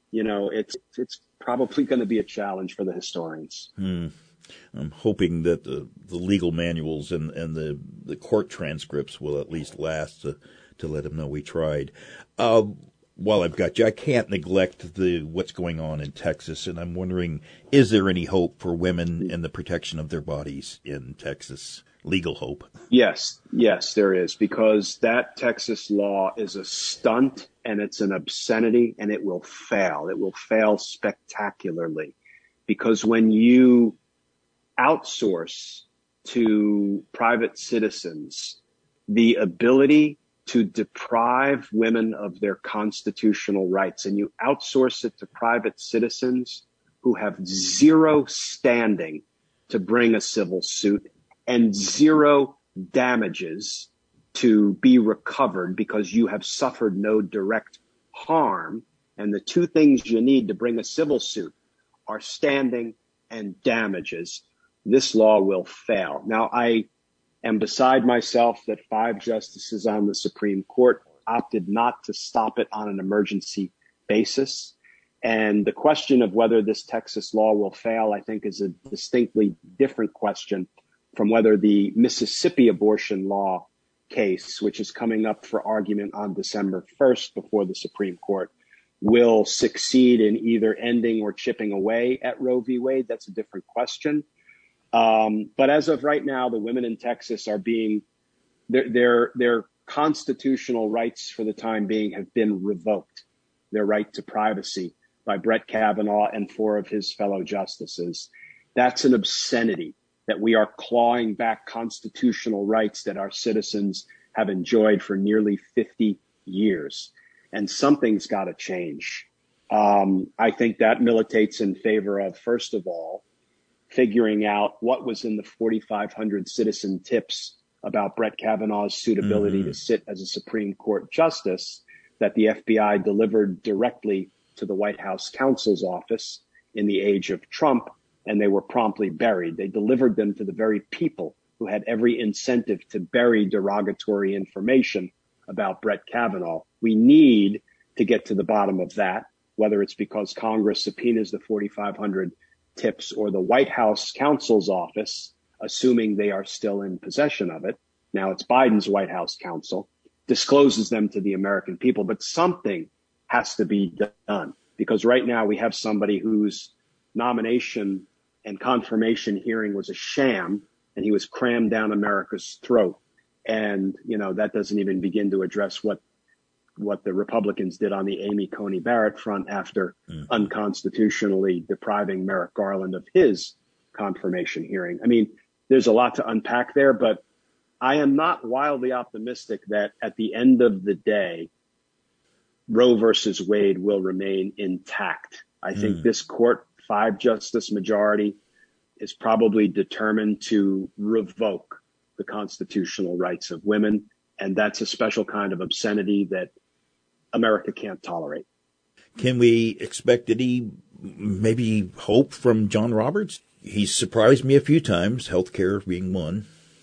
it's probably going to be a challenge for the historians. I'm hoping that the legal manuals and the court transcripts will at least last to let them know we tried. While I've got you, I can't neglect what's going on in Texas, and I'm wondering, is there any hope for women and the protection of their bodies in Texas? Legal hope. Yes, there is, because that Texas law is a stunt and it's an obscenity and it will fail. It will fail spectacularly because when you outsource to private citizens the ability to deprive women of their constitutional rights, and you outsource it to private citizens who have zero standing to bring a civil suit and zero damages to be recovered because you have suffered no direct harm. And the 2 things you need to bring a civil suit are standing and damages. This law will fail. Now, I am beside myself that 5 justices on the Supreme Court opted not to stop it on an emergency basis. And the question of whether this Texas law will fail, I think, is a distinctly different question from whether the Mississippi abortion law case, which is coming up for argument on December 1st before the Supreme Court, will succeed in either ending or chipping away at Roe v. Wade. That's a different question. But as of right now, the women in Texas are being their constitutional rights for the time being have been revoked. Their right to privacy by Brett Kavanaugh and 4 of his fellow justices. That's an obscenity that we are clawing back constitutional rights that our citizens have enjoyed for nearly 50 years. And something's got to change. I think that militates in favor of, first of all, figuring out what was in the 4,500 citizen tips about Brett Kavanaugh's suitability to sit as a Supreme Court justice that the FBI delivered directly to the White House counsel's office in the age of Trump, and they were promptly buried. They delivered them to the very people who had every incentive to bury derogatory information about Brett Kavanaugh. We need to get to the bottom of that, whether it's because Congress subpoenas the 4,500 tips or the White House counsel's office, assuming they are still in possession of it. Now it's Biden's White House counsel, discloses them to the American people, but something has to be done because right now we have somebody whose nomination and confirmation hearing was a sham and he was crammed down America's throat. And, that doesn't even begin to address what the Republicans did on the Amy Coney Barrett front after unconstitutionally depriving Merrick Garland of his confirmation hearing. I mean, there's a lot to unpack there, but I am not wildly optimistic that at the end of the day, Roe versus Wade will remain intact. I think this court, 5-justice majority, is probably determined to revoke the constitutional rights of women. And that's a special kind of obscenity that America can't tolerate. Can we expect any maybe hope from John Roberts? He's surprised me a few times, healthcare being one.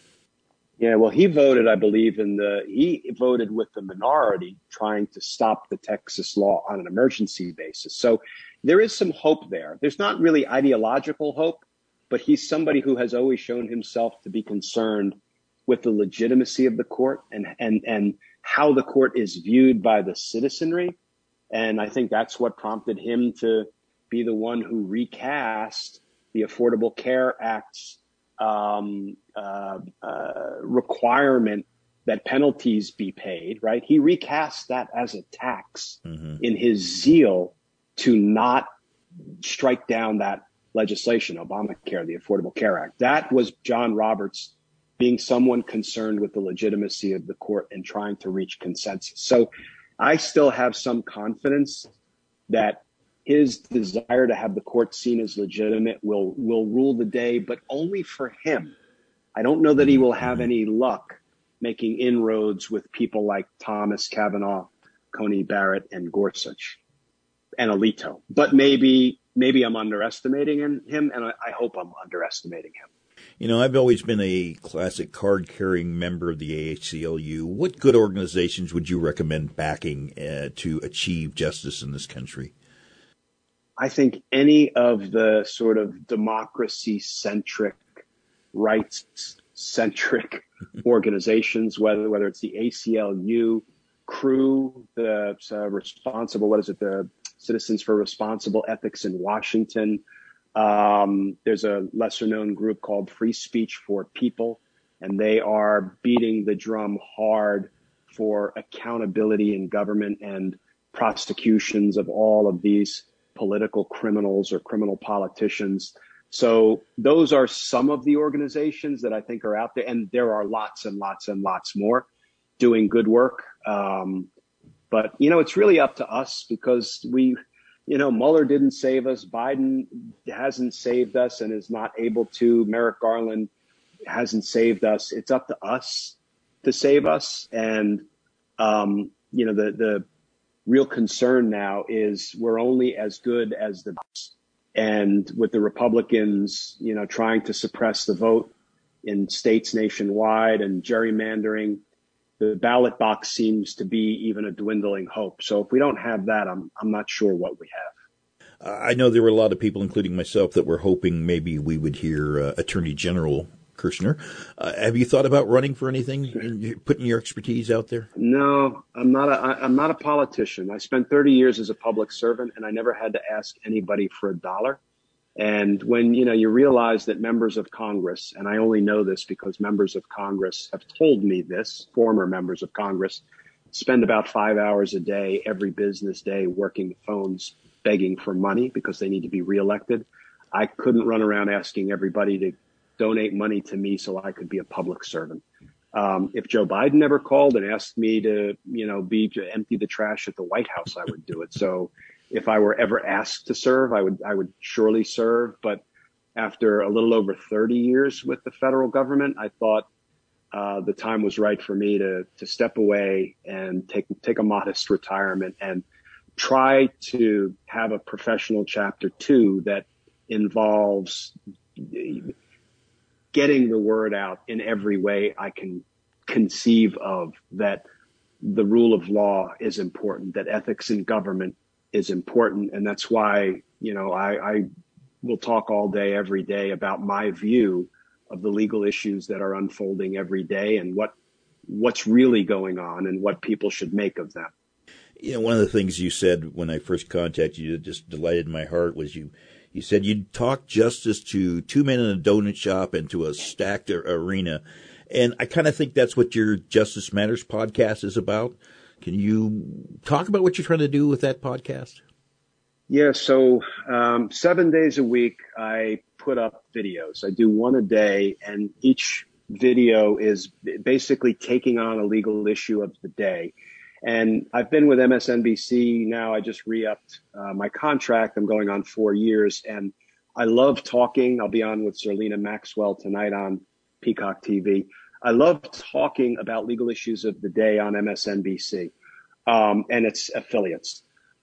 Yeah, well, he voted, I believe, he voted with the minority trying to stop the Texas law on an emergency basis. So there is some hope there. There's not really ideological hope, but he's somebody who has always shown himself to be concerned with the legitimacy of the court and how the court is viewed by the citizenry. And I think that's what prompted him to be the one who recast the Affordable Care Act's requirement that penalties be paid, right? He recast that as a tax in his zeal to not strike down that legislation, Obamacare, the Affordable Care Act. That was John Roberts being someone concerned with the legitimacy of the court and trying to reach consensus. So I still have some confidence that his desire to have the court seen as legitimate will rule the day, but only for him. I don't know that he will have any luck making inroads with people like Thomas Kavanaugh, Coney Barrett, and Gorsuch, and Alito. But maybe I'm underestimating him, and I hope I'm underestimating him. I've always been a classic card-carrying member of the ACLU. What good organizations would you recommend backing to achieve justice in this country? I think any of the sort of democracy-centric, rights-centric organizations, whether it's the ACLU, CREW, the Citizens for Responsible Ethics in Washington. There's a lesser-known group called Free Speech for People, and they are beating the drum hard for accountability in government and prosecutions of all of these political criminals or criminal politicians. So those are some of the organizations that I think are out there. And there are lots and lots and lots more doing good work. But, it's really up to us because Mueller didn't save us. Biden hasn't saved us and is not able to. Merrick Garland hasn't saved us. It's up to us to save us. And, the real concern now is we're only as good as the best. And with the Republicans, trying to suppress the vote in states nationwide and gerrymandering, the ballot box seems to be even a dwindling hope. So if we don't have that, I'm not sure what we have. I know there were a lot of people, including myself, that were hoping maybe we would hear Attorney General Kirshner. Have you thought about running for anything, putting your expertise out there? No, I'm not a politician. I spent 30 years as a public servant, and I never had to ask anybody for $1. And when, you realize that members of Congress, and I only know this because members of Congress have told me this, former members of Congress, spend about 5 hours a day, every business day, working the phones, begging for money because they need to be reelected. I couldn't run around asking everybody to donate money to me so I could be a public servant. If Joe Biden never called and asked me to empty the trash at the White House, I would do it. So if I were ever asked to serve, I would surely serve. But after a little over 30 years with the federal government, I thought the time was right for me to step away and take a modest retirement and try to have a professional chapter 2 that involves getting the word out in every way I can conceive of, that the rule of law is important, that ethics in government is important. And that's why, I will talk all day, every day about my view of the legal issues that are unfolding every day and what's really going on and what people should make of them. One of the things you said when I first contacted you that just delighted my heart was you said you'd talk justice to 2 men in a donut shop and to a stacked arena. And I kind of think that's what your Justice Matters podcast is about. Can you talk about what you're trying to do with that podcast? Yeah, so 7 days a week, I put up videos. I do one a day, and each video is basically taking on a legal issue of the day. And I've been with MSNBC now. I just re-upped my contract. I'm going on 4 years, and I love talking. I'll be on with Zerlina Maxwell tonight on Peacock TV. I love talking about legal issues of the day on MSNBC and its affiliates.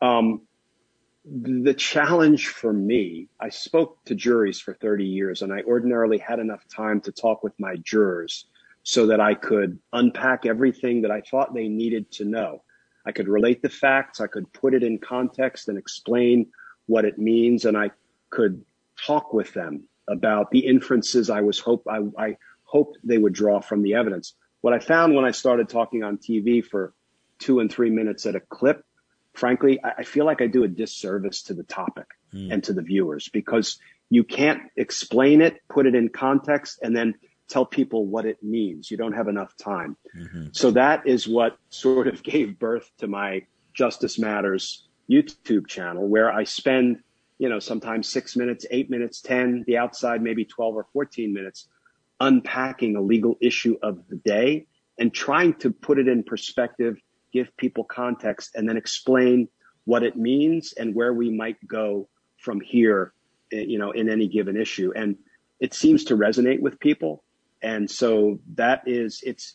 The challenge for me, I spoke to juries for 30 years, and I ordinarily had enough time to talk with my jurors so that I could unpack everything that I thought they needed to know. I could relate the facts, I could put it in context and explain what it means, and I could talk with them about the inferences I hoped they would draw from the evidence. What I found when I started talking on TV for 2 and 3 minutes at a clip, frankly, I feel like I do a disservice to the topic and to the viewers, because you can't explain it, put it in context, and then tell people what it means. You don't have enough time. Mm-hmm. So that is what sort of gave birth to my Justice Matters YouTube channel, where I spend, sometimes 6 minutes, 8 minutes, 10, the outside maybe 12 or 14 minutes, unpacking a legal issue of the day and trying to put it in perspective, give people context, and then explain what it means and where we might go from here, in any given issue. And it seems to resonate with people. And so it's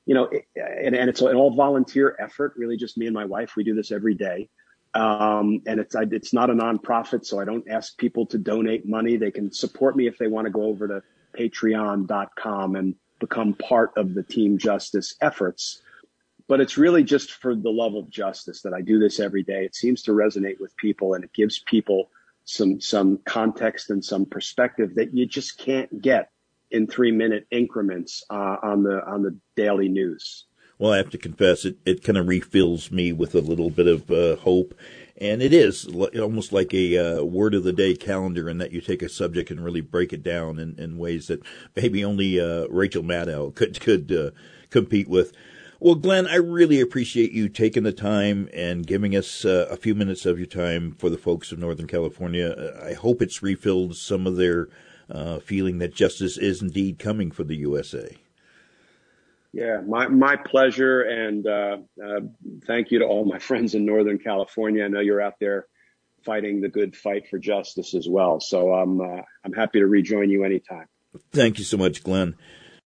an all volunteer effort, really just me and my wife. We do this every day. And it's not a nonprofit, so I don't ask people to donate money. They can support me if they want to go over to patreon.com and become part of the Team Justice efforts. But it's really just for the love of justice that I do this every day. It seems to resonate with people, and it gives people some context and some perspective that you just can't get in 3-minute increments on the daily news. Well, I have to confess, it kind of refills me with a little bit of hope. And it is almost like a word of the day calendar, in that you take a subject and really break it down in ways that maybe only Rachel Maddow could compete with. Well, Glenn, I really appreciate you taking the time and giving us a few minutes of your time for the folks of Northern California. I hope it's refilled some of their feeling that justice is indeed coming for the USA. Yeah, my pleasure, and thank you to all my friends in Northern California. I know you're out there fighting the good fight for justice as well. So I'm happy to rejoin you anytime. Thank you so much, Glenn.